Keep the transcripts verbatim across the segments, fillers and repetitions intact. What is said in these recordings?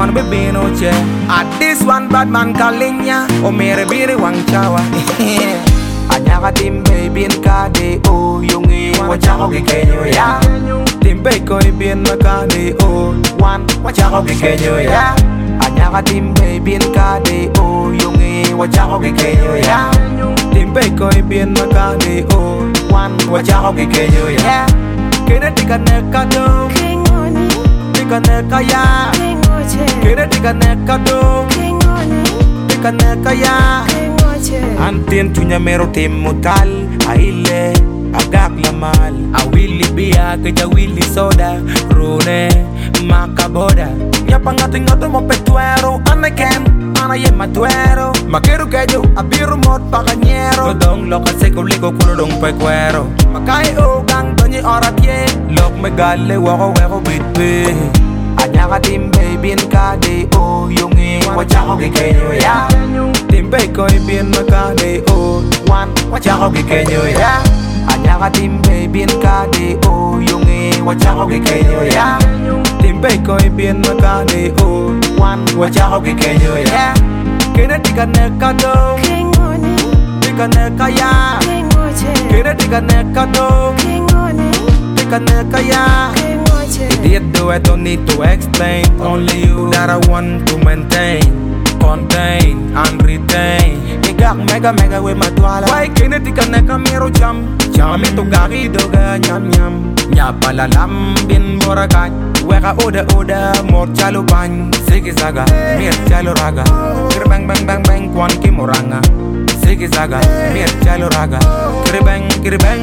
one be being oche. At this one bad man kalinya, o mere biri wang chawa. Anyaka timbe bin kade o yungi wachako kikenyo ya. Timbe koi bin makade o one wachako kikenyo ya. Anyaka timbe bin kade o yungi wachako kikenyo ya. Timbe koi bin makade o one wachako kikenyo ya. Kere tika neka do tika neka ya. Kere tika neka do tika neka ya. Antin tunya mero tim mutal aile agak lamal awili biya keja wili soda rune makaboda ya pangating ngato mo petuero aneken ana ye matuero makeru kejo abiru mot pakanyero dong loka seko ligo kulo dong pekwero makai o gang donyi oratie lok megale wako weko bitbe anyaka timbe bin kade o yungi wachako kikenyo ya. Timbe koi bin makade o one wachako kikenyo ya. Anyaka timbe bin kade o yungi wachako kikenyo ya. Timbe koi bin makade o one wachako kikenyo ya. Kere tika neka do tika neka ya. Kere tika neka do tika neka ya. Did do I don't need to explain. Only you that I want to maintain, contain and retain. You got mega mega with my twala. Why can't it take a neka mero jam? Jam into gari doga nyam nyam. Nyapala lam bin boragan. Weka oda oda mor chalo bang. Sigi zaga mir chalo raga. Kir bang bang bang bang kwan ki moranga. Sigi zaga mir chalo raga. Kir bang kir bang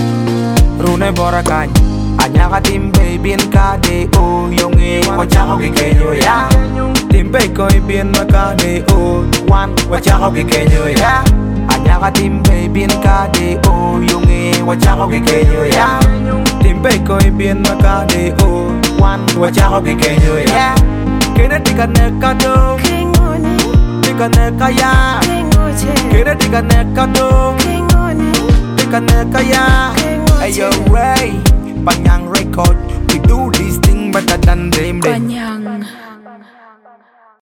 rune boragan. Anyaka timbe bin kade o yungi wachako kikenyo ya. Timbe koi bin makade o one wachako kikenyo ya. Anyaka timbe bin kade o yungi wachako kikenyo ya. Timbe koi bin makade o one wachako kikenyo ya. Kere tika neka do tika neka ya. Kere tika neka do tika neka ya. Ayo Ray Banyang record, we do this thing better than them. Banyang.